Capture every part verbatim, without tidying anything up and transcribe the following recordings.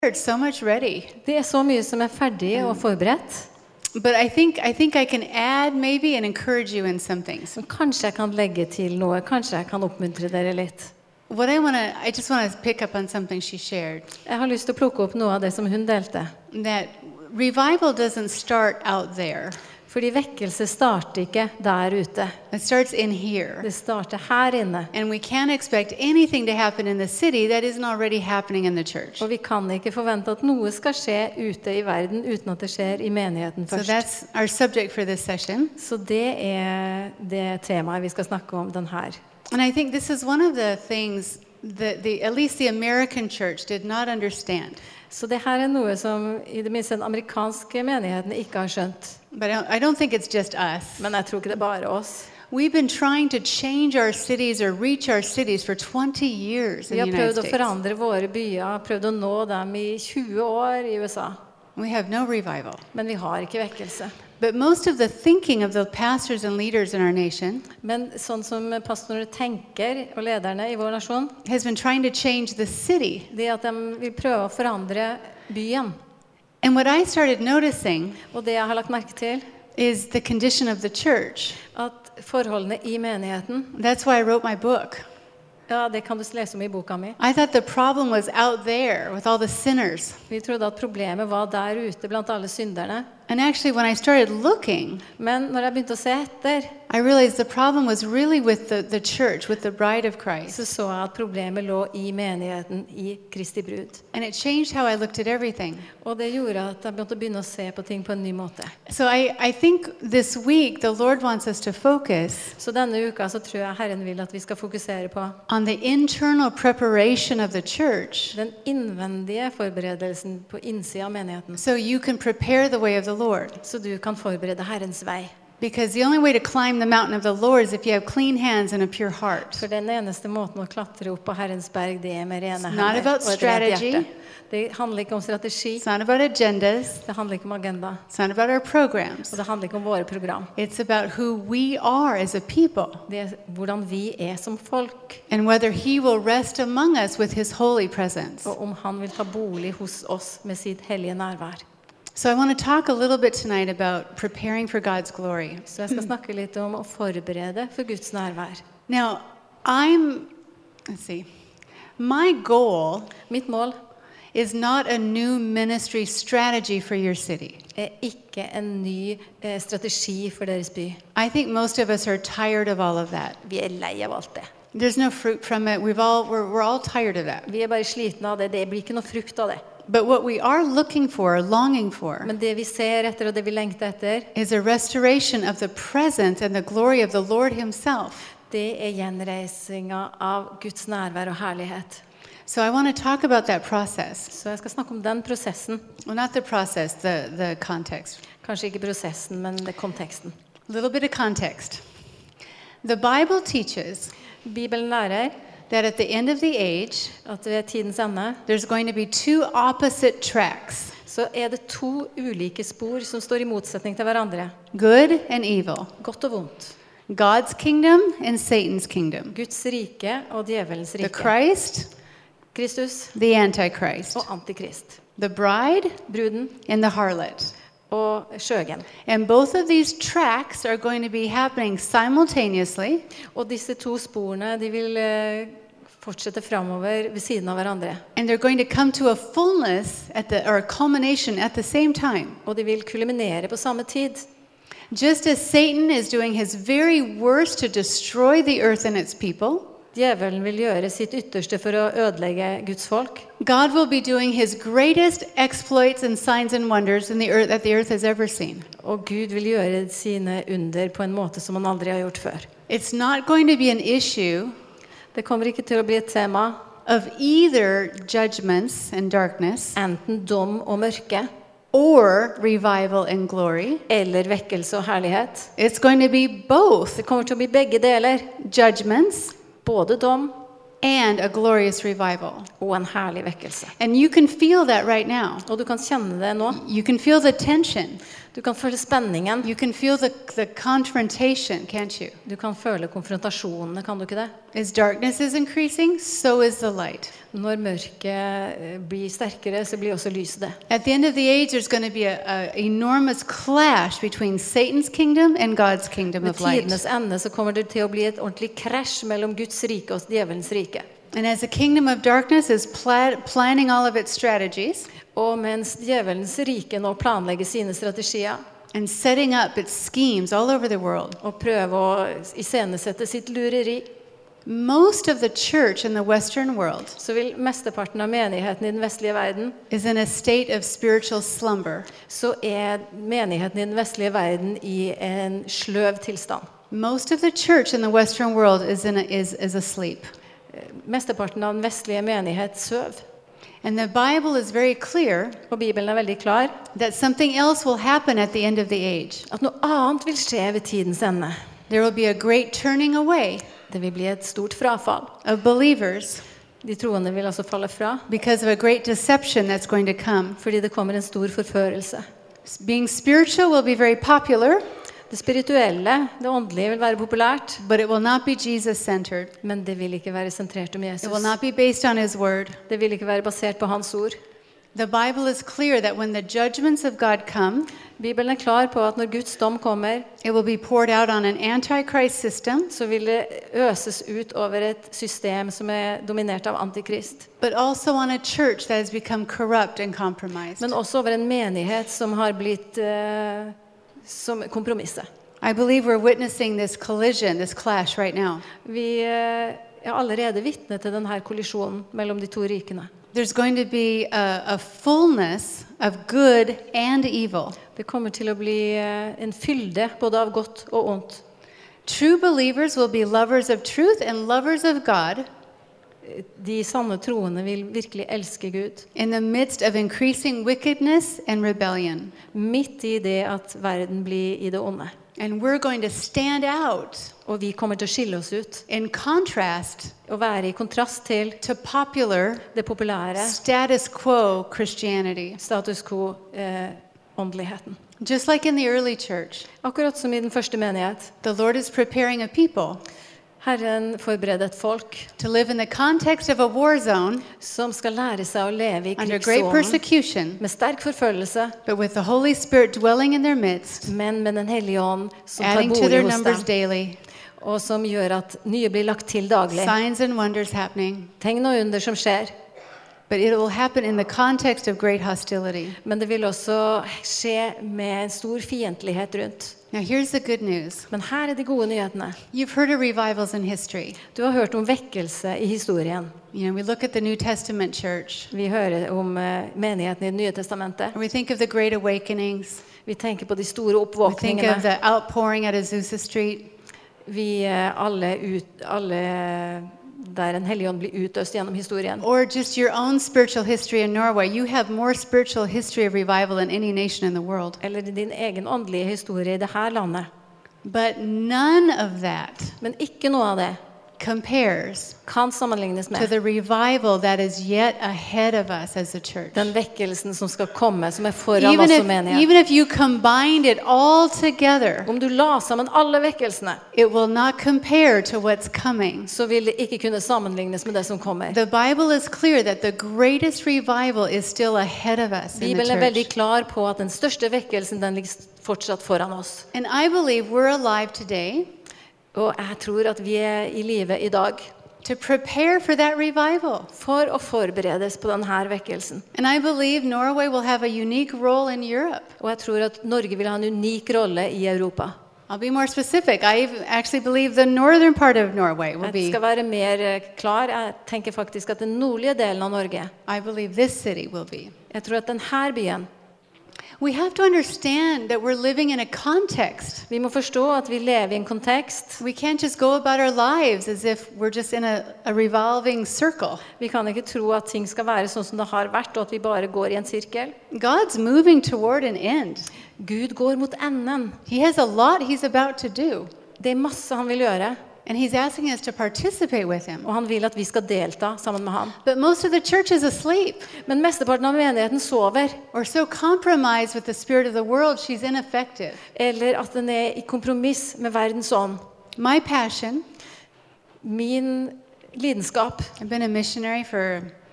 There's so much ready. Det er så mye som er ferdig og forberedt. But I think I think I can add maybe and encourage you in some things. Men kanskje jeg kan legge til noe, kanskje jeg kan oppmuntre dere litt. What I want to I just want to pick up on something she shared. Jeg har lyst til å plukke opp noe av det som hun delte. That revival doesn't start out there. Fordi vekkelse starter ikke der ute. It starts in here. Det starter her inne. And we can't expect anything to happen in the city that isn't already happening in the church. Og vi kan ikke forvente at noe skal skje ute i verden uten at det skjer i menigheten So først. that's our subject for this session. Så det er det temaet vi skal snakke om den her. And I think this is one of the things that the at least the American church did not understand. Så det her er noe som i det minste den amerikanske menigheten ikke har skjønt. But I don't, I don't think it's just us. Men jeg tror ikke det er bare oss. We've been trying to change our cities or reach our cities for twenty years in Vi har the United prøvd å States. forandre våre byer, prøvd å nå dem i tjue år i U S A. We have no revival. Men vi har ikke vekkelse. But most of the thinking of the pastors and leaders in our nation Men sånn som pastorer tenker, og lederne i vår nasjon, has been trying to change the city. det er at de vil prøve å forandre byen. And what I started noticing Og det jeg har lagt merke til, is the condition of the church. at forholdene i menigheten, That's why I wrote my book. ja, det kan du lese om i boka mi. I thought the problem was out there with all the sinners. Vi trodde at problemet var der ute blant alle synderne. And actually, when I started looking, Men når jeg begynte å se etter, I realized the problem was really with the, the church, with the bride of Christ. så så jeg at problemet lå i menigheten, i Kristi brud. And it changed how I looked at everything. Og det gjorde at jeg begynte å begynne å se på ting på en ny måte. So I, I think this week the Lord wants us to focus Så denne uka så tror jeg Herren vil at vi skal fokusere på on the internal preparation of the church den innvendige forberedelsen på innsida av menigheten. so you can prepare the way of the Lord. Så du kan forberede Herrens vei. Because the only way to climb the mountain of the Lord is if you have clean hands and a pure heart. For den eneste måten å klatre opp på Herrens berg, det er med rene It's not hender about og et rent strategy. hjerte. Det handler ikke om strategi, It's not about agendas. det handler ikke om agenda, It's not about our programs. og det handler ikke om våre program. It's about who we are as a people Det er hvordan vi er som folk, and whether He will rest among us with His holy presence. og om han vil ta bolig hos oss med sitt hellige nærvær. So I want to talk a little bit tonight about preparing for God's glory. Så jeg skal snakke litt om å forberede for Guds nærvær. Now, I'm, let's see, my goal Mitt mål is not a new ministry strategy for your city. er ikke en ny eh, strategi for deres by. I think most of us are tired of all of that. Vi er lei av alt det. There's no fruit from it. We've all, we're, we're all tired of that. Vi er bare slitne av det. Det blir ikke noe frukt av det. But what we are looking for, longing for, Men det vi ser etter, og det vi lengter etter, is a restoration of the presence and the glory of the Lord Himself. det er gjenreisinga av Guds nærvær og herlighet. So I want to talk about that process. Så jeg skal snakke om den prosessen. Well, not the process, the, the context. Kanskje ikke prosessen, men det konteksten. A little bit of context. The Bible teaches Bibelen lærer that at the end of the age, at ved tidens ende there's going to be two opposite tracks, så er det to ulike spor som står i motsetning til hverandre. good and evil. Godt og vondt. God's kingdom and Satan's kingdom. Guds rike og djevelens The rike. Christ, Kristus the Antichrist. og antikrist. The bride Bruden and the harlot. og skjøgen. And both of these tracks are going to be happening simultaneously Og disse to sporene de vil eh, fortsette framover ved siden av hverandre. and they're going to come to a fullness at the or a culmination at the same time. Og de vil kulminere på samme tid. Just as Satan is doing his very worst to destroy the earth and its people, Djevelen vil gjøre sitt ytterste for å ødelegge Guds folk. God will be doing his greatest exploits and signs and wonders in the earth that the earth has ever seen. Og Gud vil gjøre sine under på en måte som han aldri har gjort før. It's not going to be an issue Det kommer ikke til å bli et tema of either judgments and darkness enten dom og mørke or revival and glory. eller vekkelse og herlighet. It's going to be both Det kommer til å bli begge deler. judgments Både dom and a glorious revival. og en herlig vekkelse. And you can feel that right now. Og du kan kjenne det nå. You can feel the tension. Du kan føle spenningen. You can feel the, the confrontation, can't you? Du kan føle konfrontasjonene, kan du ikke det? As darkness is increasing, so is the light. Når mørket eh, blir sterkere, så blir også lyset det. At the end of the age, there's going to be an enormous clash between Satan's kingdom and God's kingdom Med of light. tidenes ende så kommer det til å bli et ordentlig krasj mellom Guds rike og djevelens rike. And as the kingdom of darkness is pla- planning all of its strategies Og mens djevelens rike nå planlegger sine strategier and setting up its schemes all over the world, og prøver å iscenesette sitt lureri, most of the church in the Western world så vil mesteparten av menigheten i den vestlige verden, is in a state of spiritual slumber. så er menigheten i den vestlige verden i en sløv tilstand. Most of the church in the Western world is, in a, is, is asleep. Mesteparten av den vestlige menighet søv. And the Bible is very clear Og Bibelen er veldig klar that something else will happen at the end of the age. at noe annet vil skje ved tidens ende. There will be a great turning away Det vil bli et stort frafall. of believers De troende vil altså falle fra, because of a great deception that's going to come. fordi det kommer en stor forførelse. Being spiritual will be very popular, Det spirituelle, det åndelige vil være populært, but it will not be Jesus-centered. men det vil ikke være sentrert om It Jesus. will not be based on his word. Det vil ikke være basert på hans ord. The Bible is clear that when the judgments of God come, Bibelen er klar på at når Guds dom kommer, it will be poured out on an antichrist system, så vil det øses ut over et system som er dominert av antikrist. but also on a church that has become corrupt and compromised. Men også over en menighet som har blitt eh, som kompromisset. I believe we're witnessing this collision, this clash right now. Vi eh, er allerede vitne til denne kollisjonen mellom de to rikene. There's going to be a, a fullness of good and evil. Det kommer til å bli eh, en fylde både av godt og ondt. True believers will be lovers of truth and lovers of God De sanne troende vil virkelig elske Gud. in the midst of increasing wickedness and rebellion. Midt i det at verden blir i det onde. And we're going to stand out Og vi kommer til å skille oss ut in contrast og være i kontrast til to popular det populære status quo Christianity. status quo eh, åndeligheten. Just like in the early church, Akkurat som i den første menighet. the Lord is preparing a people Herren forbereder et folk to live in the context of a war zone som skal lære seg å leve i under great krigssonen persecution, med sterk forfølgelse, but with the Holy Spirit dwelling in their midst, men med den hellige ånd som tar adding to bolig their hos numbers dem, daily, og som gjør at nye blir lagt til daglig. signs and wonders happening. Tegn og under som skjer. But it will happen in the context of great hostility. Men det vil også skje med en stor fiendtlighet rundt. Now, here's the good news. Men her er de gode nyhetene. You've heard of revivals in history. Du har hørt om vekkelse i historien. You know, we look at the New Testament church, Vi hører om eh, menigheten i Det nye testamentet. and we think of the great awakenings. Vi tenker på de store We think of oppvåkningene. the outpouring at Azusa Street. Vi eh, alle, ut, alle der en hellig ånd blir utøst gjennom historien. Or just your own spiritual history in Norway. You have more spiritual history of revival than any nation in the world. Eller i din egen åndelige historie i dette landet. But none of that Men ikke noe av det compares kan sammenlignes to med the revival that is yet ahead of us as a church. den vekkelsen som skal komme, som er foran Even oss if, som menighet. even if you combined it all together, Om du la sammen alle vekkelsene, it will not compare to what's coming. så vil det ikke kunne sammenlignes med det som kommer. The Bible is clear that the greatest revival is still ahead of us in the Bibelen er veldig church. klar på at den største vekkelsen den ligger fortsatt foran oss. And I believe we're alive today Og jeg tror at vi er i live i dag to prepare for that revival. for å forberedes på denne vekkelsen. And I believe Norway will have a unique role in Europe. Og jeg tror at Norge vil ha en unik rolle i Europa. I'll be more specific. I actually believe the northern part of Norway will Jeg be, skal være mer eh, klar. Jeg tenker faktisk at den nordlige delen av Norge, I believe this city will be. jeg tror at denne byen, We have to understand that we're living in a context. vi må forstå at vi lever i en kontekst. We can't just go about our lives as if we're just in a, a revolving circle. Vi kan ikke tro at ting skal være sånn som det har vært, og at vi bare går i en sirkel. God's moving toward an end. Gud går mot enden. He has a lot he's about to do, Det er masse han vil gjøre, and he's asking us to participate with him. og han vil at vi skal delta sammen med han. But most of the church is asleep Men mesteparten av menigheten sover, or so compromised with the spirit of the world, she's ineffective. eller at den er i kompromiss med verdens ånd. My passion, Min lidenskap, I've been a missionary for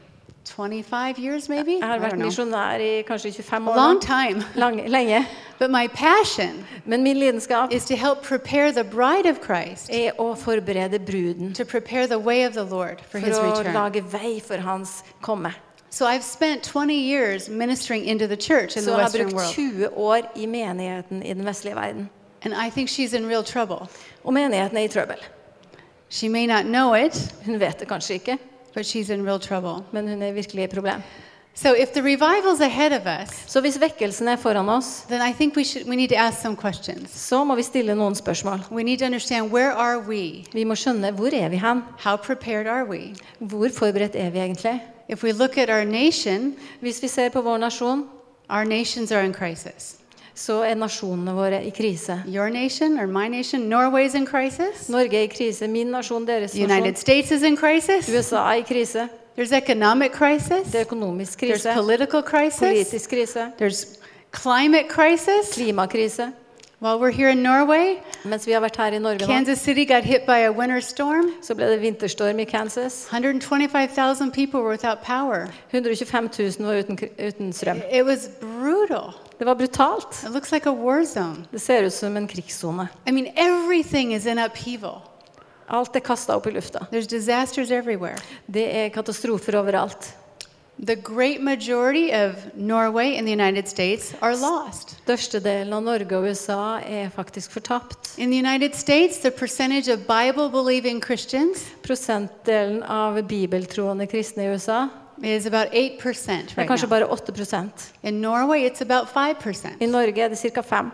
twenty-five years maybe? Jeg har I vært don't know. misjonær i kanskje tjuefem A år long nå. time. Lang, lenge. But my passion Men min lidenskap is to help prepare the bride of Christ, er å forberede bruden to prepare the way of the Lord for his for å return. lage vei for hans komme. So I've spent twenty years ministering into the church in Så the jeg har Western brukt world. tjue år i menigheten i den vestlige verden. And I think she's in real trouble. Og menigheten er i trøbbel. She may not know it, Hun vet det kanskje ikke, but she's in real trouble. men hun er virkelig i problem. So if the revival's ahead of us, Så hvis vekkelsen er foran oss, then I think we should we need to ask some questions. så må vi stille noen spørsmål. We need to understand, where are we? Vi må skjønne, hvor er vi hen? How prepared are we? Hvor forberedt er vi egentlig? If we look at our nation, Hvis vi ser på vår nasjon, our nations are in crisis. så er nasjonene våre i krise. Your nation or my nation, Norway's in crisis. Norge er i krise, min nasjon, deres The United nasjon. States is in crisis. U S A er i krise, There's economic crisis. det er økonomisk There's krise, political crisis. politisk krise, There's climate crisis. klimakrise. While we're here in Norway, Mens vi har vært her i Norge nå, Kansas City got hit by a winter storm. så ble det vinterstorm i Kansas. one hundred twenty-five thousand people were without power. hundre og tjuefem tusen var uten, uten strøm. It was brutal. Det var brutalt. It looks like a war zone. Det ser ut som en krigszone. I mean, everything is in upheaval. Alt er kastet opp i lufta. There's disasters everywhere. Det er katastrofer overalt. The great majority of Norway and the United States are lost. Størstedelen av Norge og U S A er faktisk fortapt. In the United States, the percentage of Bible-believing Christians Prosentdelen av bibeltroende kristne i U S A is about eight percent er right kanskje now. bare åtte prosent. In Norway, it's about five percent. I Norge er det ca. fem.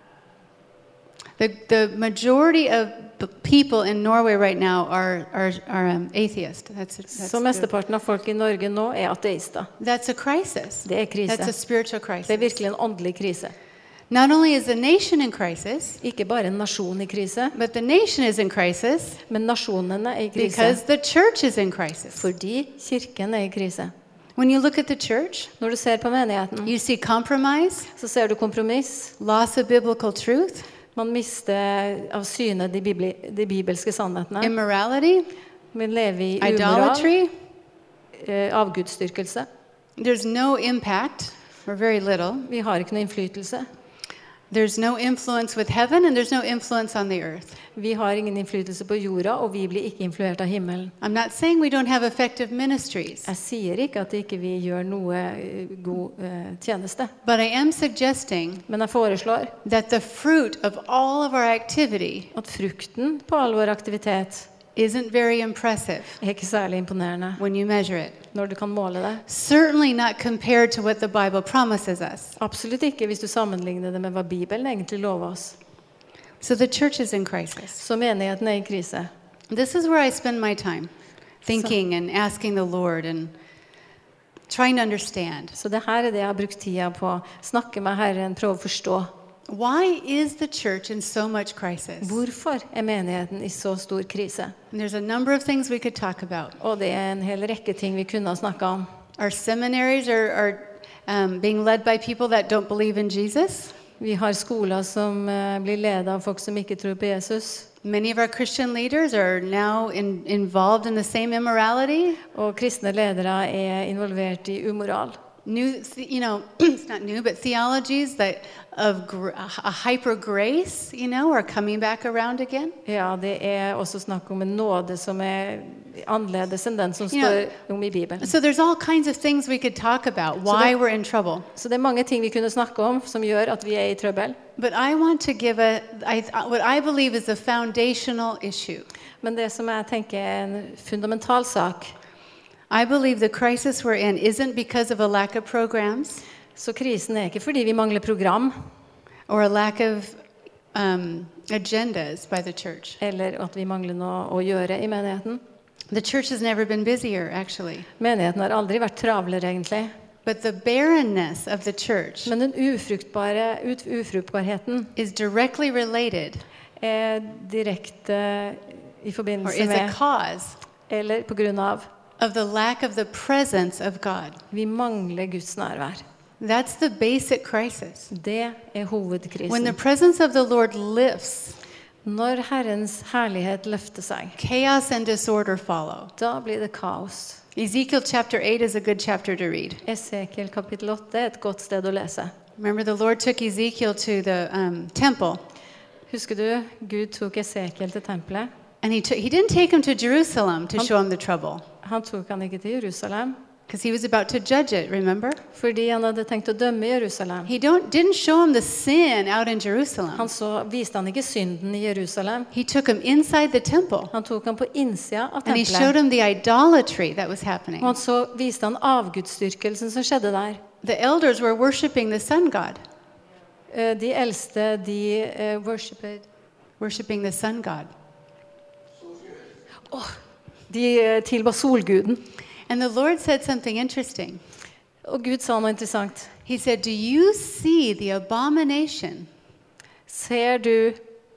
The, the majority of b- people in Norway right now are, are, are um, atheist. That's, a, that's, Så the- mesteparten av folk i Norge nå er ateister. that's a crisis. Det er That's a krise. spiritual Det er crisis. virkelig en åndelig krise. Not only is the nation in crisis, Ikke bare en nasjon i krise, but the nation is in crisis men nasjonene er i krise. because the church is in crisis. Fordi kirken er i krise. When you look at the church, Når du ser på menigheten, you see compromise, så ser du kompromiss. loss of biblical truth, Man mister av syne de, bibli, de bibelske sannhetene. immorality, Vi lever i umoral, idolatry. eh, avgudsdyrkelse. There's no impact, or very little. Vi har ikke noe innflytelse. There's no influence with heaven, and there's no influence on the earth. Vi har ingen innflytelse på jorda, og vi blir ikke influert av himmelen. I'm not saying we don't have effective ministries, Jeg sier ikke at ikke vi gjør noe eh, god eh, tjeneste, but I am suggesting men jeg foreslår that the fruit of all of our activity at frukten på all vår aktivitet isn't very impressive er ikke særlig imponerende when you measure it. når du kan måle det. Certainly not compared to what the Bible promises us. Absolutt ikke hvis du sammenligner det med hva Bibelen egentlig lover oss. So the church is in crisis. Så menigheten er i krise. This is where I spend my time, thinking and asking the Lord and trying to understand. Så det her er det jeg har brukt tida på. Snakke med Herren, prøve å forstå. Why is the church in so much crisis? Hvorfor er menigheten i så stor krise? And there's a number of things we could talk about. Og det er en hel rekke ting vi kunne ha snakket om. Our seminaries are, are um, being led by people that don't believe in Jesus. Vi har skoler som eh, blir ledet av folk som ikke tror på Jesus. Many of our Christian leaders are now in, involved in the same immorality. Og kristne ledere er involvert i umoral. New, you know, it's not new, but theologies that of gr- a hyper grace, you know, are coming back around again. Ja, det er også snakk om en nåde som er annerledes enn den som You know, står om i Bibelen. So there's all kinds of things we could talk about why that- we're in trouble. Så det er mange ting vi kunne snakke om som gjør at vi er i trøbbel. But I want to give a I, what I believe is a foundational issue. Men det som jeg tenker er en fundamental sak, I believe the crisis we're in isn't because of a lack of programs så krisen er ikke fordi vi mangler program, or a lack of um, agendas by the church. eller at vi mangler noe å gjøre i menigheten. The church has never been busier, actually. Menigheten har aldri vært travlere, egentlig. But the barrenness of the church Men den ufruktbare, ut, ufruktbarheten is directly related, er direkte i or forbindelse is a med, cause eller på grunn av, of the lack of the presence of God. vi mangler Guds nærvær. That's the basic crisis. Det er When the hovedkrisen. presence of the Lord lifts, Når Herrens herlighet løfter seg, chaos and disorder follow. da blir det kaos. Ezekiel chapter eight is a good chapter to read. Esekiel kapittel åtte er et godt sted å lese. Remember, the Lord took Ezekiel to the um, temple, Husker du, Gud tok Esekiel til tempelet. and he, took, he didn't take him to Jerusalem to show him the trouble, Han tok han ikke til Jerusalem, because he was about to judge it, remember? fordi han hadde tenkt å dømme Jerusalem. He don't, didn't show him the sin out in Jerusalem. Han så, viste han ikke synden i Jerusalem. He took him inside the temple, Han tok han på innsida av and he showed tempelet. him the idolatry that was happening. Og han så viste han avgudsdyrkelsen som skjedde der. The elders were worshiping the sun god, Eh, De eldste, de uh, worshipper worshiping the sun god. De eh, tilba solguden. And the Lord said something interesting. Og Gud sa noe interessant. He said, "Do you see the abomination?" Ser du,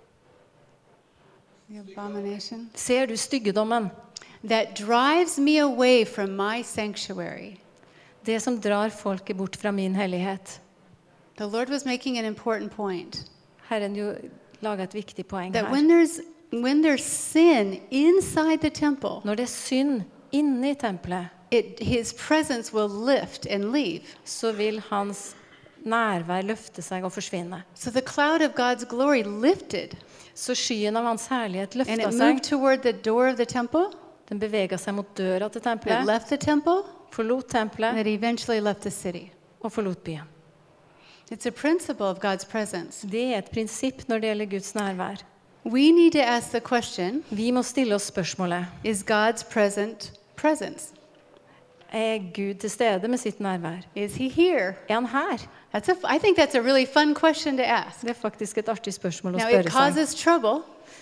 The abomination ser du styggedommen? that drives me away from my sanctuary. Det som drar folket bort fra min hellighet. The Lord was making an important point Herren jo laga et viktig poeng that her. when there's when there's sin inside the temple, Når det er synd inne i tempelet, it, his presence will lift and leave. så vil hans nærvær løfte seg og forsvinne. So the cloud of God's glory lifted, Så skyen av hans herlighet and løfta it seg. moved toward the door of the temple. Den bevega seg mot døra til It tempelet, left the temple, forlot and tempelet it eventually left the city. og forlot byen. It's a principle of God's presence. Det er et prinsipp når det gjelder Guds nærvær. We need to ask the question, Vi må stille oss spørsmålet: is God's present presence? er Gud til stede med sitt nærvær? Is he here? Er han her? That's a, I think that's a really fun question to ask. Det er faktisk et artig spørsmål å Now, it spørre seg. causes trouble,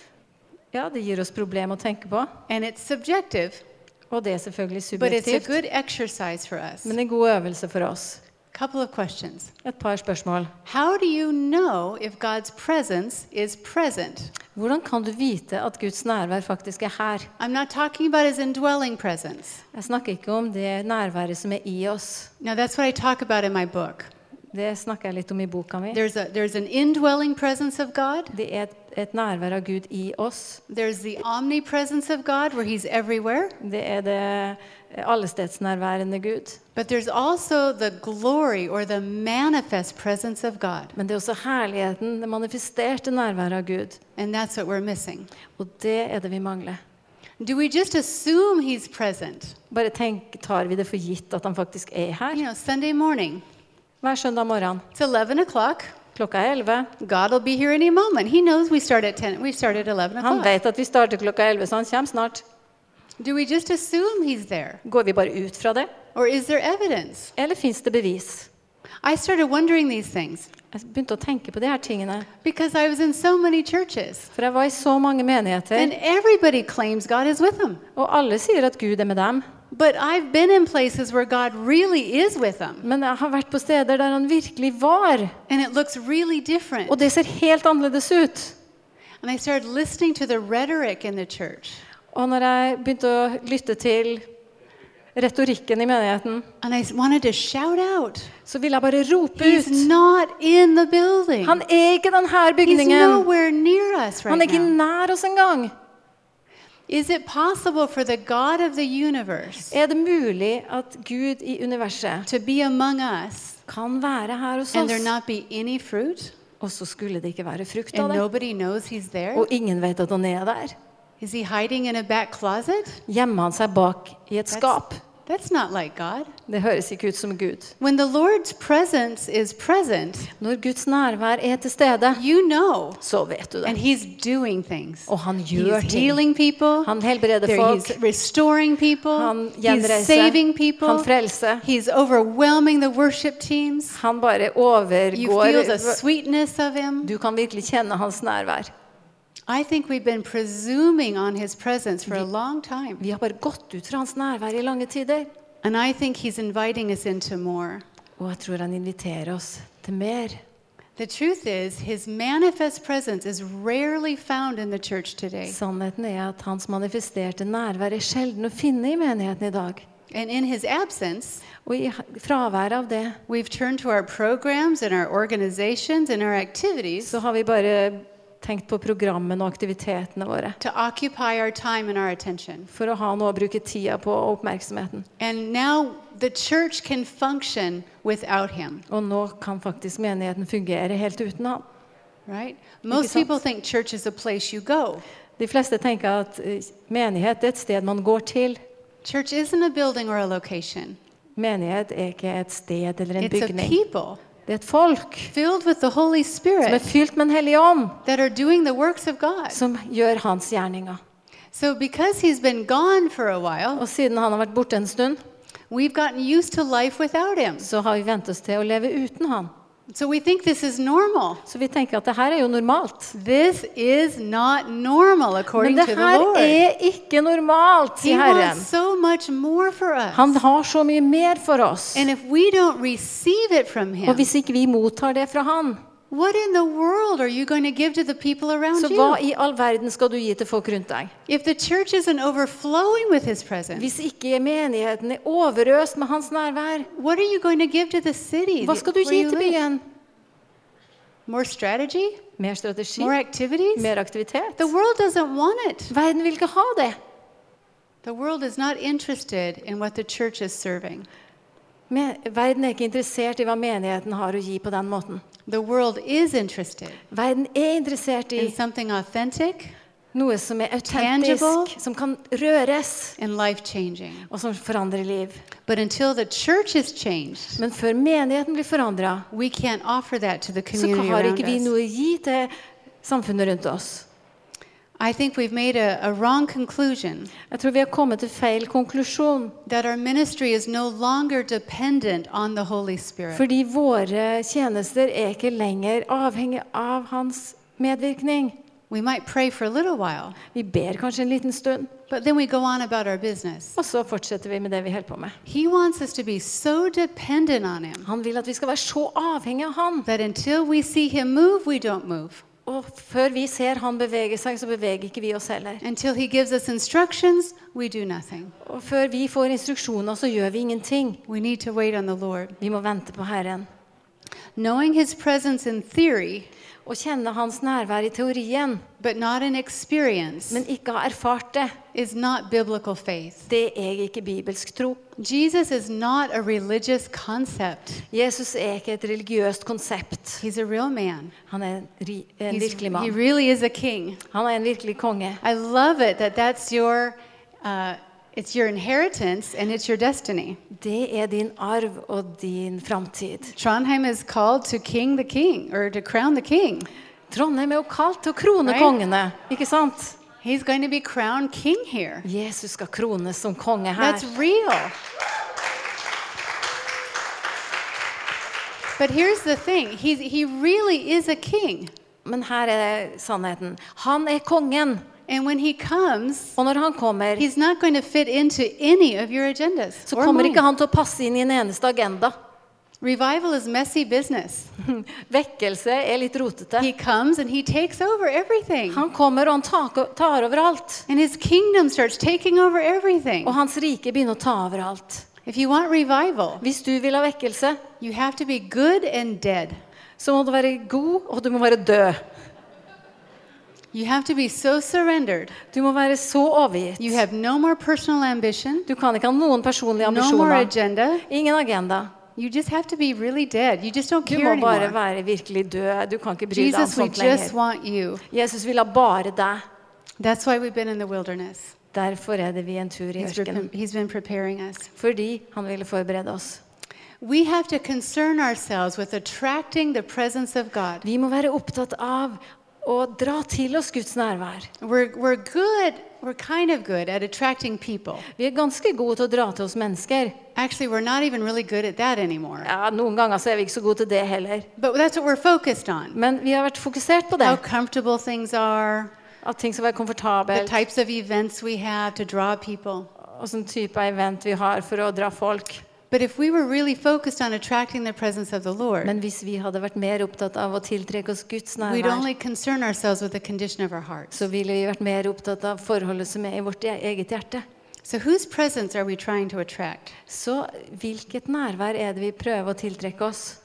Ja, det gir oss problemer å tenke på, and it's subjective, og det er selvfølgelig but it's a subjektivt. good exercise for us. Men en god øvelse for oss. Couple of questions. Et par spørsmål. How do you know if God's presence is present? Hvordan kan du vite at Guds nærvær faktisk er her? I'm not talking about his indwelling presence. Jeg snakker ikke om det nærværet som er i oss. Now, that's what I talk about in my book. Det snakker jeg litt om i boka mi. There's, a, there's an indwelling presence of God. Det er et, et nærvær av Gud i oss. There's the omnipresence of God, where he's everywhere. Det er det allestedsnærværende Gud. But there's also the glory or the manifest presence of God. Men det er også herligheten, det manifesterte nærværet av Gud. And that's what we're missing. Og det er det vi mangler. Do we just assume he's present? Bare tenk, tar vi det for gitt at han faktisk er You her? know, Sunday morning, Hver søndag morgen. it's eleven o'clock. Klokka er elleve. God will be here any moment. He knows we start at ten. We start at eleven Han o'clock. vet at vi starter klokka elleve, så han kommer snart. Do we just assume he's there? Går vi bare ut fra det? Or is there evidence? Eller finnes det bevis? I started wondering these things Jeg begynte å tenke på de her tingene. because I was in so many churches. For jeg var i så mange menigheter, And everybody claims God is with them. og alle sier at Gud er med dem. But I've been in places where God really is with them. Men jeg har vært på steder der han virkelig var. And it looks really different. Og det ser helt annerledes ut. And I started listening to the rhetoric in the church. Og når jeg begynte å lytte til retorikken i menigheten, And I wanted to shout out, så ville jeg bare rope he's ut. not in the building. Han er ikke i denne He's bygningen. nowhere near us Han er right ikke now. nær oss engang. Is it possible for the God of the universe Er det mulig at Gud i universet to be among us kan være her hos and there oss, not be any fruit? og så skulle det ikke være frukt av And det? nobody knows he's there? Og ingen vet at han er der. Is he hiding in a back closet? Gjemmer han seg bak i et skap? That's not like God. Det høres ikke ut som Gud. When the Lord's presence is present, Når Guds nærvær er til stede, you know, så vet du and det. he's doing things. Og han gjør He's ting. healing people. Han helbreder There, folk. he's restoring people. Han He's gjenreiser. saving people. Han frelser. He's overwhelming the worship teams. Han bare You overgår. feel the sweetness of him. Du kan virkelig kjenne hans nærvær. I think we've been presuming on his presence for a long time. Vi har bare gått ut fra hans nærvær i lange tider. And I think he's inviting us into more. Og jeg tror han inviterer oss til mer. The truth is, his manifest presence is rarely found in the church today. Sannheten er at hans manifesterte nærvær er sjelden å finne i menigheten i dag. And in his absence, Og i fravær av det, we've turned to our programs and our organizations and our activities så har vi bare tenkt på programmene og aktivitetene våre. to occupy our time and our attention. For å ha noe å bruke tida på og oppmerksomheten. And now the church can function without him, Og nå kan faktisk menigheten fungere helt uten han. right? Most sant? people think church is a place you go. De fleste tenker at eh, menighet er et sted man går til. Church isn't a building or a location. Menighet er ikke et sted eller en It's a bygning. people Det er et folk filled with the Holy som er Spirit fylt med en hellig ånd, that are doing the works of God. som gjør hans gjerninger. So because he's been gone for a while, Og siden han har vært borte en stund, we've gotten used to life without him. så har vi vent oss til å leve uten han. So we think this is normal. Så vi tenker at det her er jo normalt. This is not normal Men according det to the her Lord. er ikke normalt, He sier Herren. wants so much more for us. Han har så mye mer for oss. And if we don't receive it from Og him, hvis ikke vi mottar det fra han, what in the world are you going to give to the people around så hva you? i all verden skal du gi til folk rundt deg? If the church isn't overflowing with his presence, Hvis ikke menigheten er overøst med hans nærvær, what are you going to give to the city hva skal du where gi you til live? byen? More strategy? Mer strategi? More activities? Mer aktivitet? The world doesn't want it. Verden vil ikke ha det. The world is not interested in what the church is serving. Men verden er ikke interessert i hva menigheten har å gi på den måten. The world is interested Verden er interessert i in something authentic noe som er Tangible. autentisk, som kan røres, and life-changing. og som forandrer liv. But until the church is changed, Men før menigheten blir forandret, we can't offer that to the så community har around ikke vi us. noe å gi til samfunnet rundt oss. I think we've made a, a wrong conclusion Jeg tror vi har kommet til feil konklusjon, that our ministry is no longer dependent on the Holy Spirit. fordi våre tjenester er ikke lenger avhengig av hans medvirkning. We might pray for a little while, Vi ber kanskje en liten stund, but then we go on about our business. og så fortsetter vi med det vi holder på med. He wants us to be so dependent on him Han vil at vi skal være så avhengig av han. that until we see him move, we don't move. Og før vi ser han bevege seg, så beveger ikke vi oss heller. Until he gives us instructions, we do nothing. Og før vi får instruksjoner, så gjør vi ingenting. We need to wait on the Lord. Vi må vente på Herren. Knowing his presence in theory, Å kjenne hans nærvær i teorien, but not in experience, men ikke ha erfart det, is not biblical faith. det er ikke bibelsk tro. Jesus is not a religious concept. Jesus er ikke et religiøst konsept. He's a real man. Han er en, ri- en He's, virkelig he mann. really is a king. Han er en virkelig konge. I love it that that's your, uh, it's your inheritance and it's your destiny. Det er din arv og din framtid. Trondheim is called to king the king, or to crown the king. Trondheim er jo kalt til å krone Right. kongene, ikke sant? He's going to be crowned king here. Jesus skal krones som konge her. That's real. But here's the thing. He's, he really is a king. Men her er sannheten. Han er kongen, And when he comes, og når han kommer, he's not going to fit into any of your agendas. så or kommer mine. ikke han til å passe inn i en eneste agenda. Revival is messy business. Vekkelse er litt rotete. He comes and he takes over everything. Han kommer og han tar, tar over alt. And his kingdom starts taking over everything. Og hans rike begynner å ta over alt. If you want revival, Hvis du vil ha vekkelse, you have to be good and dead. så må du være god, og du må være død. You have to be so surrendered. Du må være så overgitt. You have no more personal ambition, Du kan ikke ha noen personlige no more ambisjoner. agenda. Ingen agenda. You just have to be really dead. You just don't Du care må bare anymore. være virkelig død. Du kan ikke bry deg om Jesus, we sånt just lenger. want you. Jesus vil ha bare deg. That's why we've been in the wilderness. Derfor er det vi en tur i He's, been- ørkenen. he's been preparing us. Fordi han ville forberede oss. We have to concern ourselves with attracting the presence of God. Vi må være opptatt av å dra til oss Guds nærvær. We're, we're good, we're kind of good at attracting people. Vi er ganske gode til å dra til oss mennesker. Actually, we're not even really good at that anymore. Ja, noen ganger så er vi ikke så gode til det heller. But that's what we're focused on. Men vi har vært fokusert på How det. comfortable things are, At ting skal være the komfortabelt. types of events we have to draw people. Og sånn type event vi har for å dra folk. But if we were really focused on attracting the presence of the Lord, Men hvis vi hadde vært mer opptatt av å tiltrekke oss Guds we'd nærvær, only concern ourselves with the condition of our hearts. så ville vi vært mer opptatt av forholdet som er i vårt e- eget hjerte. So whose presence are we trying to attract? Så hvilket nærvær er det vi prøver å tiltrekke oss?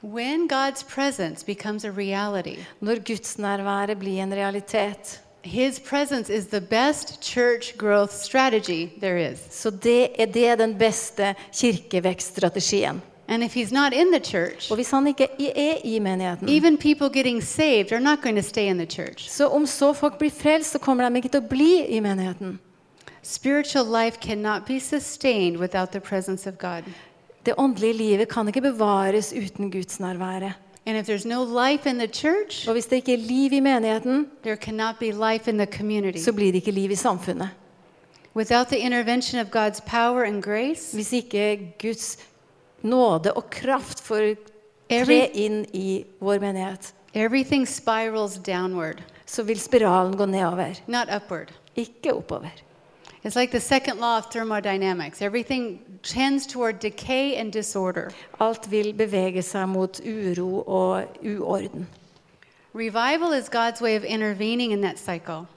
When God's presence becomes a reality, Når gudsnærværet blir en realitet, His presence is the best church growth strategy there is. så det er det den beste kirkevekststrategien. And if He's not in the church, Og hvis han ikke er i menigheten, even people getting saved are not going to stay in the church. så om så folk blir frelst, så kommer de ikke til å bli i menigheten. Spiritual life cannot be sustained without the presence of God. Det åndelige livet kan ikke bevares uten Guds nærvære. And if there's no life in the church, Og hvis det ikke er liv i menigheten, there cannot be life in the community. så blir det ikke liv i samfunnet. Without the intervention of God's power and grace, Hvis ikke Guds nåde og kraft får tre every, inn i vår menighet, everything spirals downward, så vil spiralen gå nedover, not upward. ikke oppover. It's like the second law of thermodynamics. Everything tends toward decay and disorder. Alt vil bevege seg mot uro og uorden. Revival is God's way of intervening in that cycle.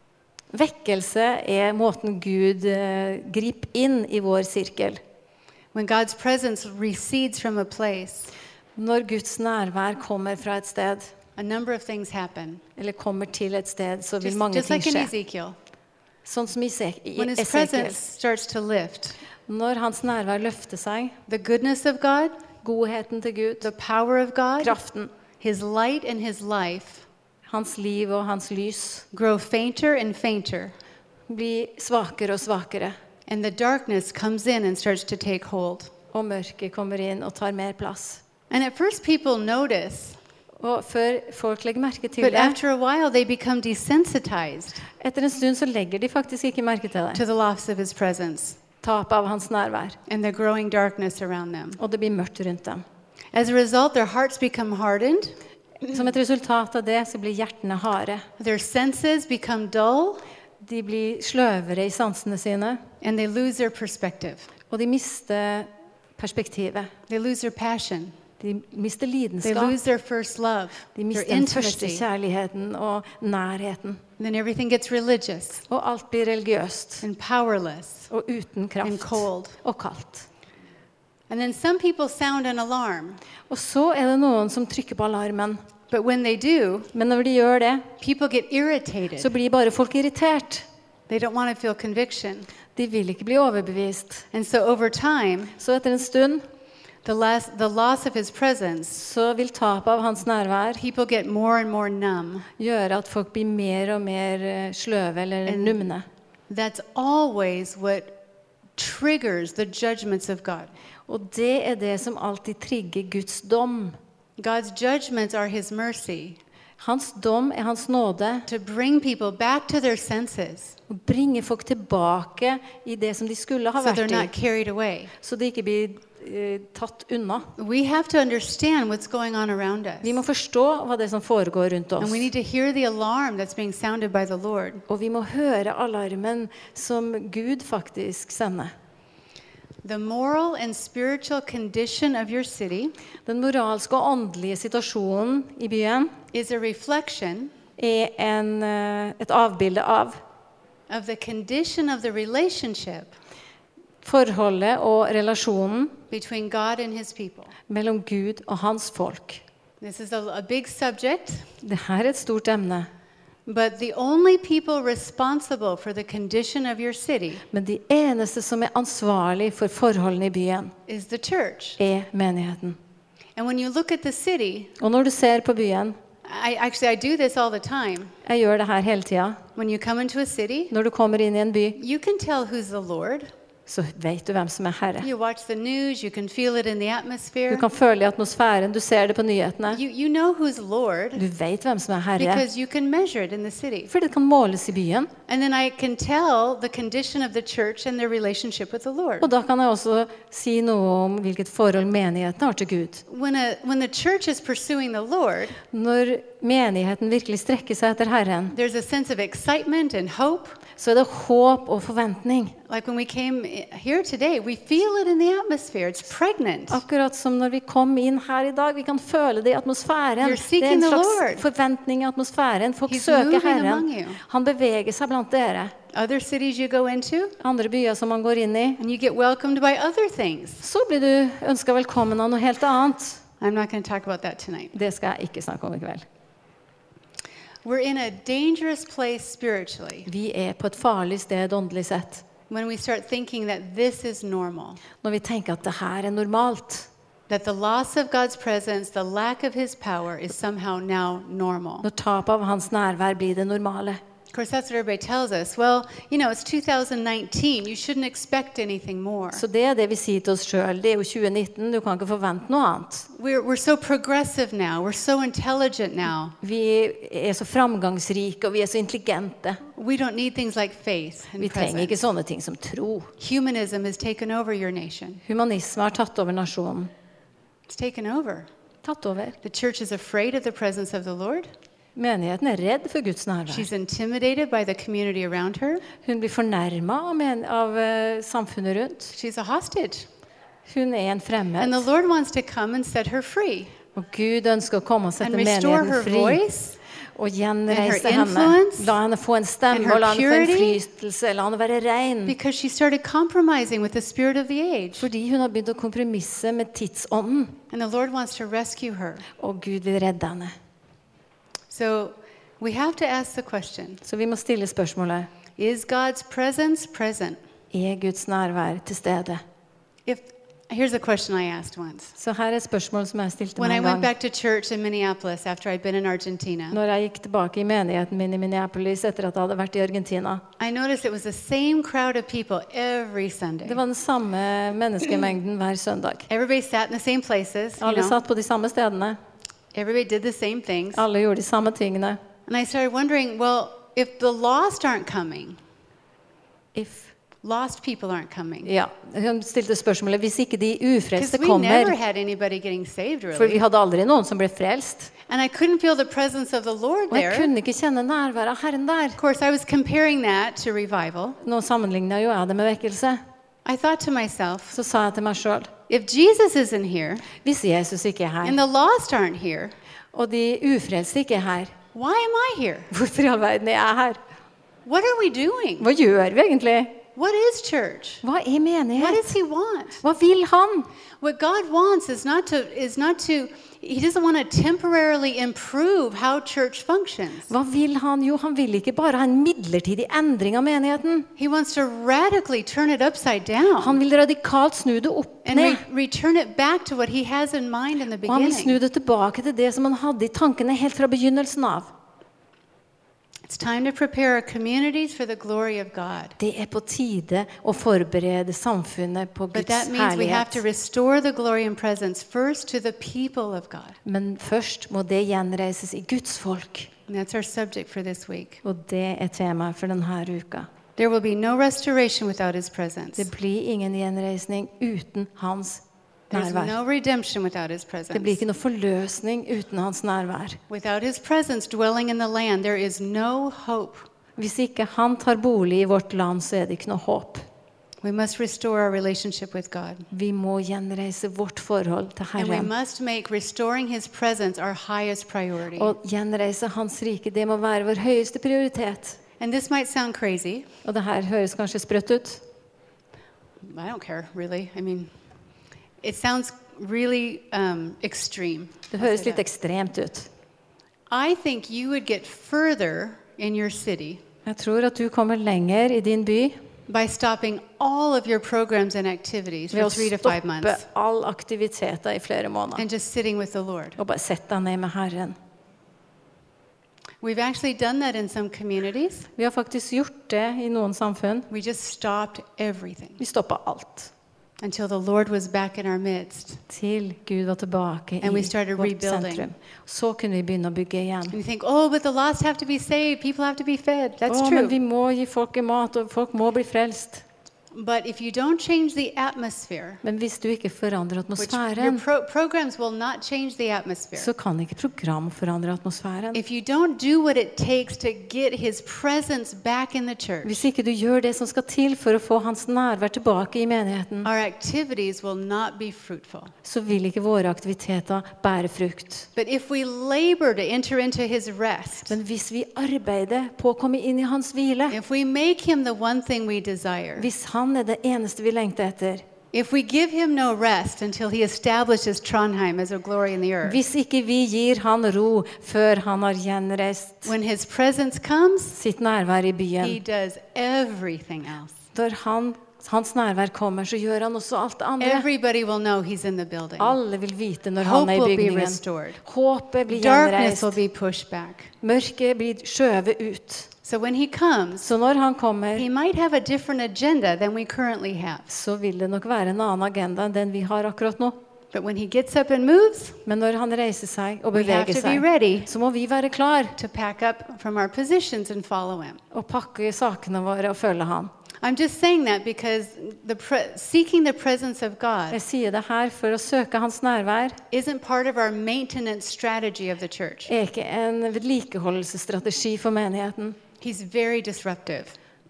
Vekkelse er måten Gud eh, griper inn i vår sirkel. When God's presence recedes from a place, Når Guds nærvær kommer fra et sted, a number of things happen. eller kommer til et sted, så vil Just, mange just ting like in skje. Ezekiel. Sånn som i Esek- i When His Esekiel. presence starts to lift, Når hans nærvær løfter seg, the goodness of God, godheten til Gud, the power of God, kraften, His light and His life hans liv og hans lys, grow fainter and fainter, blir svakere og svakere. and the darkness comes in and starts to take hold. Og mørket kommer inn og tar mer plass. And at first people notice, Og før folk legger merke til but det, after a while they become desensitized etter en stund så legger de faktisk ikke merke til det. to the loss of His presence Tap av hans nærvær. and the growing darkness around them. Og det blir mørkt rundt dem. As a result, their hearts become hardened, Som et resultat av det så blir hjertene harde. their senses become dull, De blir sløvere i sansene sine, and they lose their perspective. og de mister perspektivet. They lose their passion. De mister They lidenskap. lose their first love, De their mister den første intimacy. kjærligheten og nærheten. And then everything gets religious Og alt blir religiøst and powerless og uten and kraft cold. og kaldt. And then some people sound an alarm. Og så er det noen som trykker på alarmen. But when they do, Men når de gjør det, people get irritated. så blir bare folk irritert. They don't want to feel conviction. De vil ikke bli overbevist. And so over time, Så etter en stund the, last, the loss of His presence, så vil tapet av hans nærvær people get more and more numb. gjøre at folk blir mer og mer eh, sløve eller En- numne. That's always what triggers the judgments of God. Og det er det som alltid trigger Guds dom. God's judgments are His mercy Hans dom er hans nåde. to bring people back to their senses Å bringe folk tilbake i det som de skulle ha so they're vært not i, carried away. så de ikke blir eh, tatt unna. We have to understand what's going on around us. Vi må forstå hva det er som foregår rundt And oss. we need to hear the alarm that's being sounded by the Lord. Og vi må høre alarmen som Gud faktisk sender. The moral and spiritual condition of your city Den moralske og åndelige situasjonen i byen is a reflection er en, eh, et avbilde av of the condition of the relationship forholdet og relasjonen between God and His people. mellom Gud og hans folk. This is a, a big subject, Dette er et stort emne, but the only people responsible for the condition of your city men de eneste som er ansvarlig for forholdene i byen, is the church. er menigheten. And when you look at the city, Og når du ser på byen, I actually I do this all the time. jeg gjør det her hele tida, When you come into a city, når du kommer inn i en by, you can tell who's the Lord. så vet du hvem som er herre. You watch the news, you can feel it in the Du atmosphere. kan føle i atmosfæren, du ser det på nyhetene. You, you know who's Lord Du vet hvem som er herre, because you can measure it in the city. for det kan måles i byen. And then I can tell the condition of the church and their relationship with the Lord. Og da kan jeg også si noe om hvilket forhold menigheten har til Gud. When, a, when the church is pursuing the Lord, Når menigheten virkelig strekker seg etter Herren, there's a sense of excitement and hope. så er det håp og forventning. Like when we came here today, we feel it in the atmosphere. It's pregnant. Akkurat som når vi kom inn her i dag, vi kan føle det i atmosfæren. You're Det er seeking en the slags Lord. forventning i atmosfæren. Folk He's søker moving Herren. among you. Han beveger seg blant dere. Other cities you go into, Andre byer som man går inn i, and you get welcomed by other things. så blir du ønsket velkommen av noe helt annet. I'm not going to talk about that tonight. Det skal jeg ikke snakke om i kveld. We're in a dangerous place spiritually Vi er på et farlig sted åndelig sett. when we start thinking that this is normal. Når vi tenker at det her er normalt. That the loss of God's presence, the lack of his power is somehow now normal. Når tap av hans nærvær blir det normale. Of course, that's what everybody tells us. Well, you know, it's two thousand nineteen. You shouldn't expect anything more. Så det er det vi sier til oss selv. Det er jo tjue nitten, du kan ikke forvente noe annet. We're, we're so progressive now. We're so intelligent now. Vi er så framgangsrike, og vi er så intelligente. We don't need things like faith and Vi trenger ikke presence. sånne ting som tro. Humanism has taken over your nation. Humanisme har tatt over nasjonen. It's taken over. Tatt over. The church is afraid of the presence of the Lord. Menigheten er redd for Guds nærvær. She's intimidated by the community around her. Hun blir fornærmet av, men- av eh, samfunnet rundt. She's a hostage. Hun er en And fremmed. the Lord wants to come and set her free Og Gud ønsker å komme og sette and restore her menigheten fri. voice. Og and gjenreise her henne. influence La henne få en and stemme, her og la henne få purity. innflytelse. La henne være ren. Because she started compromising with the spirit of the age. Fordi hun har begynt å kompromisse med tidsånden. And the Lord wants to rescue her. Og Gud vil redde henne. So we have to ask the question, Så vi må stille spørsmålet. is God's presence present? Er Guds nærvær til stede? If Here's a question I asked once. Så her er et spørsmål som jeg stilte When meg I en went gang. back to church in Minneapolis after I'd been in Argentina, Når jeg gikk tilbake i menigheten min i Minneapolis etter at jeg hadde vært i Argentina. I noticed it was the same crowd of people every Sunday. Det var den samme menneskemengden hver søndag. Everybody sat in the same places, you Alle know. satt på de samme stedene. Everybody did the same things. Alle gjorde de samme tingene. And I started wondering, well, if the lost aren't coming, If. lost people aren't coming. Ja, hun stilte spørsmålet hvis ikke de Because ufrelste we never kommer. had anybody getting saved, For vi really. hadde aldri noen som ble frelst. And I couldn't feel the presence of the Lord Og jeg there. kunne ikke kjenne nærværet av Herren der. Of course, I was comparing that to revival. Nå sammenlignet jo jeg det med vekkelse. I thought to myself, Så sa jeg til meg selv, if Jesus isn't here hvis Jesus ikke er and her, the lost aren't here, og de ufrelste ikke er her, why am I here? hvorfor i all verden er jeg her? What are we doing? Hva gjør vi egentlig? What is church? Hva er What does menighet? he want? Hva vil han? What God wants is not to is not to he doesn't want to temporarily improve how church functions. Hva vil han? Jo, han vil ikke bare ha en midlertidig endring av menigheten. He wants to radically turn it upside down Han vil radikalt snu det opp and ned. re- return it back to what he has in mind in the Og han vil snu beginning. det tilbake til det som han hadde i tankene helt fra begynnelsen av. It's time to prepare our communities for the glory of God. Det er på tide å forberede samfunnet på But Guds that means we have to herlighet. restore the glory and presence first to the people of God. Men først må det gjenreises i Guds folk. And that's our subject for this week. Og det er temaet for denne uka. There will be no restoration without his presence. Det blir ingen gjenreisning uten hans There's nærvær. no redemption without his Det blir presence. ikke noe forløsning uten hans nærvær. Without his presence dwelling in the land, there is no hope. Hvis ikke han tar bolig i vårt land, så er det ikke noe håp. We must restore our relationship with God. Vi må gjenreise vårt forhold til And we Herren. must make restoring his presence our highest priority. Og gjenreise hans rike, det må være vår høyeste prioritet. And this might sound crazy. Og det her høres kanskje sprøtt ut. I don't care, really. I mean, it sounds really um, extreme. Det I'll høres say litt that. ekstremt ut. I think you would get further in your city Jeg tror at du kommer lenger i din by by stopping all of your programs and activities ved for å three to five stoppe months all aktiviteter i flere måneder. and just sitting with the Lord. Og bare sette deg ned med Herren. We've actually done that in some communities. Vi har faktisk gjort det i noen samfunn. We just stopped everything Vi stoppa alt. until the Lord was back in our midst. Til Gud var tilbake And we i started vårt rebuilding. sentrum. Så kunne vi begynne å bygge igjen. And you think, oh, but the lost have to be saved. People have to be fed. That's Å, men vi true. må gi folk mat, og folk må bli frelst. But if you don't change the atmosphere, Men hvis du ikke forandrer which your atmosfæren, pro- programs will not change the atmosphere. så kan ikke program forandre atmosfæren. If you don't do what it takes to get his presence back in the church, Hvis ikke du gjør det som skal til for å få hans nærvær tilbake i menigheten, our activities will not be fruitful. så vil ikke våre aktiviteter bære frukt. But if we labor to enter into his rest, Men hvis vi arbeider på å komme inn i hans hvile, if we make him the one thing we desire, hvis han er det eneste vi lengter etter, If we give him no rest until he establishes Trondheim as a glory in the earth, Hvis ikke vi gir han ro før han har gjenreist when his presence comes, sitt nærvær i he byen, does everything else. når han, hans nærvær kommer, så gjør han også alt det andre. Everybody will know he's in the building. Alle vil vite når han Hope er i will be bygningen. restored. Håpet blir Darkness will gjenreist. be pushed back. Mørket blir skjøvet ut. So when he comes, Så når han kommer, he might have a different agenda than we currently have. så vil det nok være en annen agenda enn den vi har akkurat nå. But when he gets up and moves, Men når han reiser seg og we have beveger to be seg, ready så må vi være klar to pack up from our positions and follow him. og pakke sakene våre og følge han. I'm just saying that because the pre- seeking the presence of God Jeg sier det her for å søke hans nærvær isn't part of our maintenance strategy of the church. er ikke en vedlikeholdelsesstrategi for menigheten. He's very disruptive.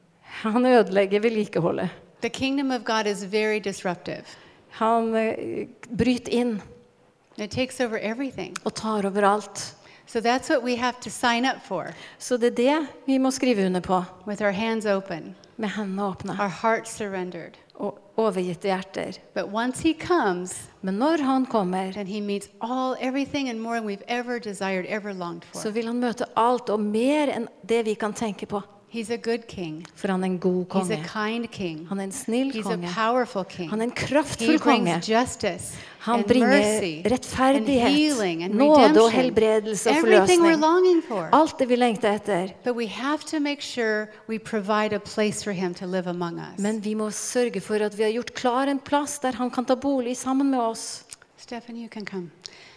Han ødelegger vedlikeholdet. The kingdom of God is very disruptive. Han eh, bryter inn It takes over everything. og tar over alt. So that's what we have to sign up for Så det er det vi må skrive under på, with our hands open, med hendene åpne our hearts surrendered. og overgitte hjerter. But once he comes, Men når han kommer, then he meets all, everything and more than we've ever desired, ever longed så for. vil han møte alt og mer enn det vi kan tenke på. He's a good king. For han er en god He's a konge. kind king. Han er en snill He's a konge. powerful king. Han er en He kraftfull konge. brings justice Han and bringer mercy and rettferdighet, healing and nåde og redemption. helbredelse og Everything we're forløsning. longing for. Alt det vi lengter etter. But we have to make sure we provide a place for him to live among us. Men vi må sørge for at vi har gjort klar en plass der han kan ta bolig sammen med oss. Stefan, you can come.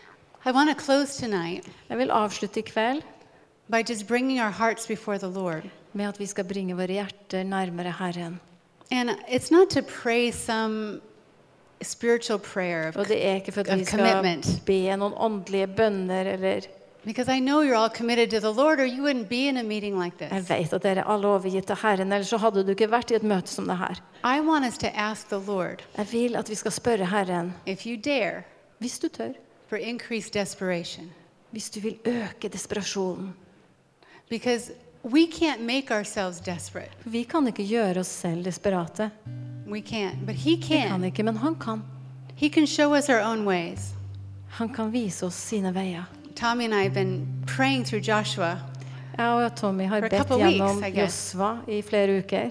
I want to close tonight Jeg vil avslutte i kveld by just bringing our hearts before the Lord. med at vi skal bringe våre hjerter nærmere Herren. And it's not to pray some spiritual prayer of, Og det er ikke for at of vi skal commitment, be noen åndelige bønner, eller because I know you're all committed to the Lord, or you wouldn't be in a meeting like jeg this. vet at dere er alle overgitt til Herren, ellers så hadde du ikke vært i et møte som det her. I want us to ask the Lord, Jeg vil at vi skal spørre Herren, if you dare, hvis du tør, for increased desperation. hvis du vil øke desperasjonen. Because we can't make ourselves desperate. Vi kan ikke gjøre oss selv desperate. We can't. But He Vi kan can. ikke, men han kan. He can show us our own ways. Han kan vise oss sine veier. Tommy and I have been praying through Joshua, Jeg og Tommy har For a bedt couple weeks, gjennom I guess. Josva i flere uker.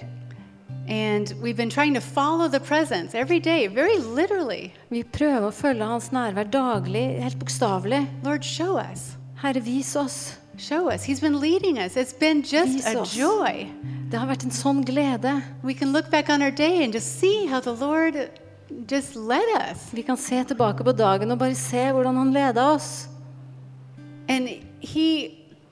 and we've been trying to follow the presence every day, very literally. Vi prøver å følge hans nærvær daglig, helt bokstavelig. Lord, show us. Herre, vis oss. Show us. He's been leading us. It's been just Vis a oss. joy. Det har vært en sånn glede. We can look back on our day and just see how the Lord just led us. Vi kan se tilbake på dagen og bare se hvordan han leder oss. And He,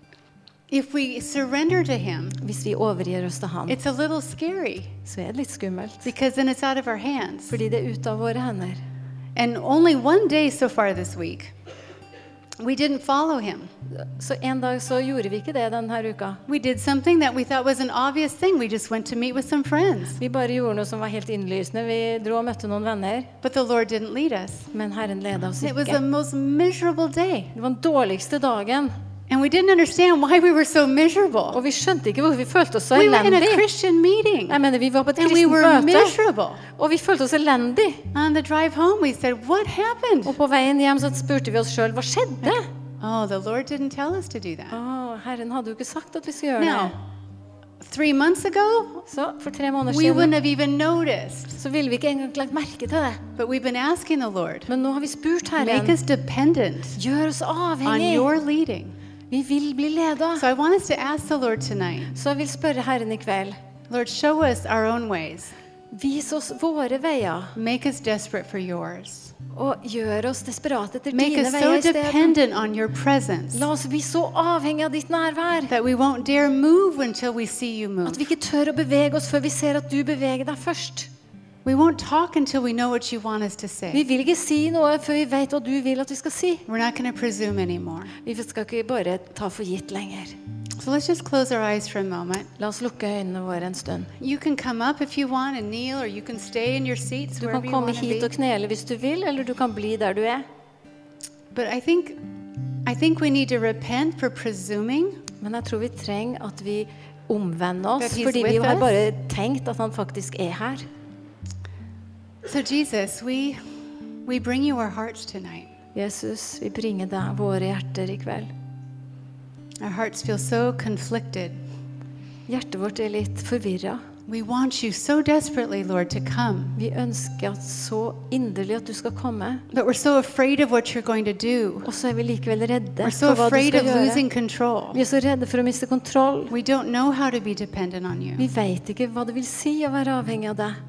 if we surrender to Him, Hvis vi overgir oss til han, it's a little scary så er det litt skummelt. because then it's out of our hands. Fordi det er ute av våre hender. And only one day so far this week, we didn't follow Him. Så en dag så gjorde vi ikke det denne uka. We did something that we thought was an obvious thing. We just went to meet with some friends. Vi bare gjorde noe som var helt innlysende. Vi dro og møtte noen venner, But the Lord didn't lead us. men Herren ledet oss It was the ikke. most miserable day. Det var den dårligste dagen, And we didn't understand why we were so miserable. og vi skjønte ikke hvorfor vi følte oss så We were in a elendig. Christian meeting, Jeg mener, vi var på et and we kristent were møte, miserable. og vi følte oss elendig. On the drive home, we said, what happened? Og på veien hjem så spurte vi oss selv, hva skjedde? Oh, the Lord didn't tell us to do that. Å, Herren hadde jo ikke sagt at vi skulle gjøre Now, det. three months ago, Så for tre måneder we wouldn't siden have even noticed. så ville vi ikke engang lagt merke til det. But we've been asking the Lord, Men nå har vi spurt make Herren, us dependent gjør oss on avhengig. your leading. Vi vil bli ledet. So I want us to ask the Lord tonight, Så jeg vil spørre Herren i kveld, Lord, show us our own ways. vis oss våre veier, Make us desperate for yours. og gjør oss desperate etter Make dine us veier so i stedet. dependent on your presence La oss bli så avhengig av ditt nærvær, that we won't dare move until we see you move. at vi ikke tør å bevege oss før vi ser at du beveger deg først. We won't talk until we know what you want us to Vi say. vil ikke si noe før vi vet hva du vil at vi skal si. We're not going to presume anymore. Vi skal ikke bare ta for gitt lenger. So let's just close our eyes for a moment. La oss lukke øynene våre en stund. You can come up if you want and kneel, or you can stay in your seats Du wherever kan you komme want to hit og be. knele hvis du vil, eller du kan bli der du er. But I think, I think we need to repent for presuming. Men jeg tror vi trenger at vi omvender That oss, he's fordi vi with har us. bare tenkt at han faktisk er her. So Jesus, we we bring you our hearts tonight. Jesus, vi bringer deg våre hjerter i kveld. Our hearts feel so conflicted. Hjertet vårt er litt forvirret. We want you so desperately, Lord, to come. Vi ønsker at så inderlig at du skal komme. But we're so afraid of what you're going to do. Og så er vi likevel redde We're so for hva du afraid skal of gjøre. losing control. Vi er så redde for å miste kontroll. We don't know how to be dependent on you. Vi vet ikke hva det vil si å være avhengig av deg.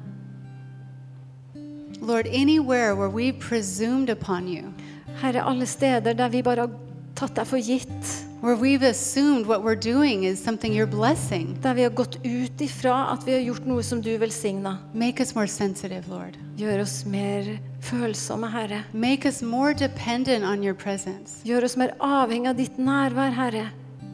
Lord, anywhere where we've presumed upon you, Herre, alle steder der vi bare har tatt deg for gitt, where we've assumed what we're doing is something you're blessing, der vi har gått ut ifra at vi har gjort noe som du velsigner. make us more sensitive, Lord. Gjør oss mer følsomme, Herre. Make us more dependent on your presence. Gjør oss mer avhengig av ditt nærvær, Herre.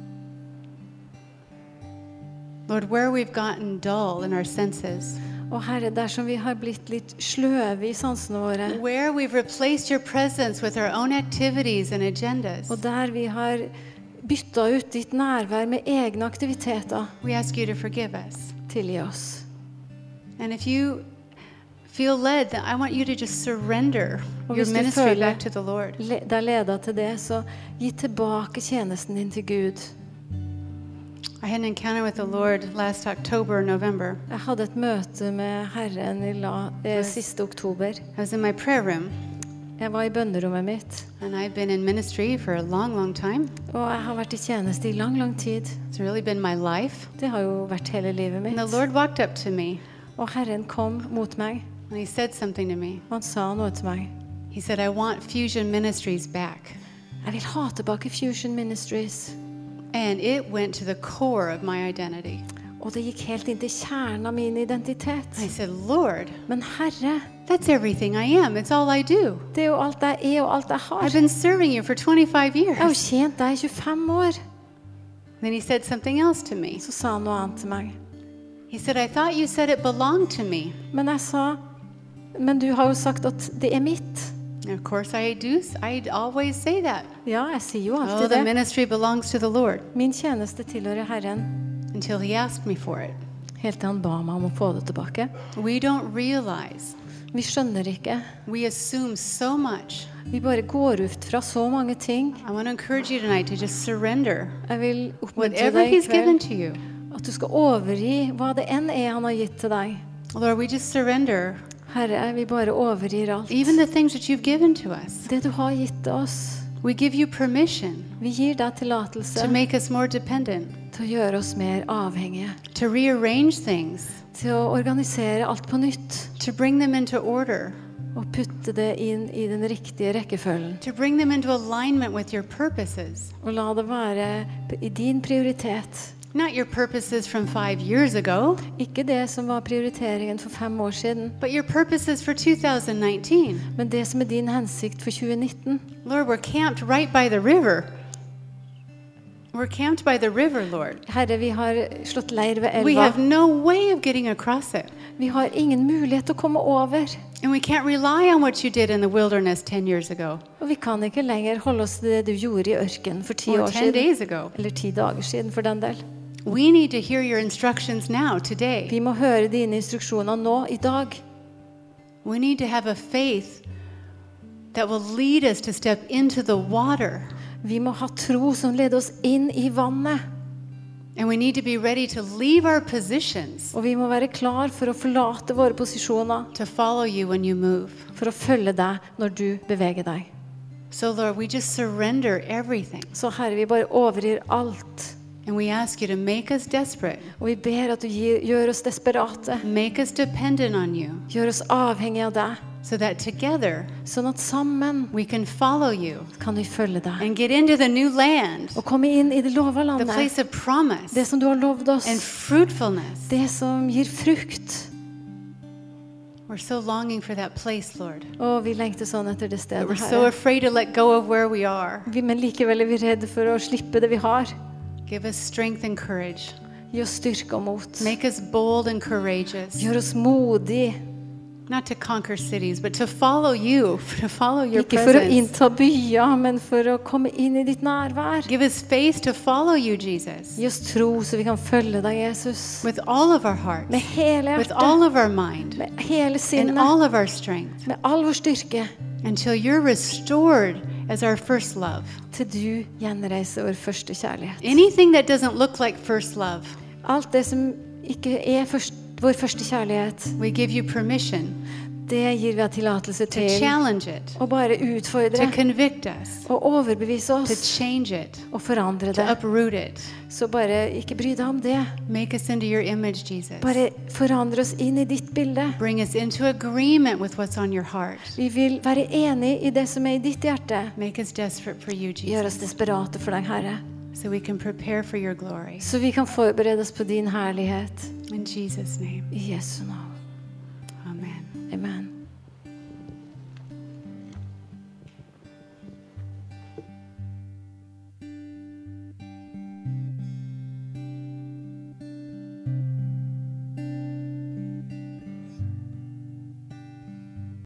Lord, where we've gotten dull in our senses, Og Herre, dersom vi har blitt litt sløve i sansene våre, where we've replaced your presence with our own activities and agendas, og der vi har bytta ut ditt nærvær med egne aktiviteter, we ask you to forgive us. tilgi oss. And if you feel led, then I want you to just surrender Og your hvis du ministry føler back to the Lord. le- deg ledet til det, så gi tilbake tjenesten din til Gud. I had an encounter with the Lord last October or November. Jeg hadde et møte med Herren i la, eh, siste oktober. I was in my prayer room, Jeg var i bønnerommet mitt, and I've been in ministry for a long, long time. og jeg har vært i tjeneste i lang, lang tid. It's really been my life. Det har jo vært hele livet And the mitt. Lord walked up to me, Og Herren kom mot meg, and he said something to me. og han sa noe til meg. He said, I want Fusion Ministries back. Jeg vil ha tilbake Fusion Ministries. And it went to the core of my identity. Og det gikk helt inn til kjernen av min identitet. I said, Lord, Men Herre, that's everything I am. It's all I do. det er jo alt jeg er og alt jeg har. I've been serving you for twenty-five Jeg har jo years. tjent deg i tjuefem år. Then he said something else to me. Så sa han noe annet til meg. He said, I thought you said it belonged to me. Men jeg sa, men du har jo sagt at det er mitt. And of course I do. I always say that. Ja, jeg sier jo Oh, alltid the det. ministry belongs to the Lord. Min tjeneste tilhører Herren. Until he asked me for it. Helt til han ba meg om å få det tilbake. We don't realize. Vi skjønner ikke. We assume so much. Vi bare går ut fra så mange ting. I want to encourage you tonight to just surrender Jeg vil oppmuntre whatever deg i he's given kveld to you. at du skal overgi hva det enn er han har gitt til deg. Lord, we just surrender Herre, vi bare overgir alt. even the things that you've given to us. Det du har gitt til oss. We give you permission Vi gir deg tillatelse to make us more dependent, til å gjøre oss mer avhengige. to rearrange things, Til å organisere alt på nytt. to bring them into order, Og putte det inn i den riktige rekkefølgen. to bring them into alignment with your purposes. Og la det være i din prioritet. Not your purposes from five years ago, Ikke det som var prioriteringen for fem år siden, but your purposes for two thousand nineteen. men det som er din hensikt for tjue nitten. Lord, we're camped right by the river. We're camped by the river, Lord. Herre, vi har slått leir ved We have elva. no way of getting across it. Vi har ingen mulighet til å komme over. And we can't rely on what you did in the wilderness ten years ago Og vi kan ikke lenger holde oss til det du gjorde i ørkenen for ti or år ten siden. days ago. Eller ti dager siden, for den del. We need to hear your instructions now, today. Vi må høre dine instruksjoner nå, i dag. We need to have a faith that will lead us to step into the water. Vi må ha tro som leder oss inn i vannet. And we need to be ready to leave our positions Og vi må være klar for å forlate våre posisjoner, to follow you when you move. for å følge deg når du beveger deg. So, Lord, we just surrender everything. Så Herre, vi bare overgir alt. And we ask you to make us desperate, Og vi ber at du gir, gjør oss desperate. make us dependent on you, Gjør oss avhengige av deg. so that together Sånn at sammen we can follow you kan vi følge deg. and get into the new land, Og komme inn i det lova the landet. place of promise Det som du har lovd oss. and fruitfulness. Det som gir frukt. We're so longing for that place, Lord. Og vi lengter sånn etter det But stedet, we're so Herre. afraid to let go of where we are. Vi, men likevel er vi redde for å slippe det vi har. Give us strength and courage. Gi oss styrke og mot. Make us bold and courageous. Gjør oss modig. Not to conquer cities, but to follow you, to follow your Ikke for å presence. innta byer, men for å komme inn i ditt nærvær. Give us faith to follow you, Jesus, Gi oss tro så vi kan følge deg, Jesus. with all of our hearts, Med hele with hjertet, all of our mind, med hele and sinnet, all of our strength, med all vår styrke, until you're restored as our first love. til du gjenreiser vår første kjærlighet. Anything that doesn't look like first love, Alt det som ikke er først, vår første kjærlighet, we give you permission det gir vi deg tillatelse to til challenge it, å bare to utfordre convict us, og overbevise to oss change it, og forandre to det. uproot it. Så bare ikke bry deg om det. Make us into your image, Jesus. Bare forandre oss inn i ditt bilde. Bring us into agreement with what's on your heart. Vi vil være enig i det som er i ditt hjerte. Make us desperate for you, Gjør oss Jesus, desperate for deg, Herre. so we can prepare for your glory. Så vi kan forberede oss på din herlighet. In Jesus' name, I Jesu navn. amen.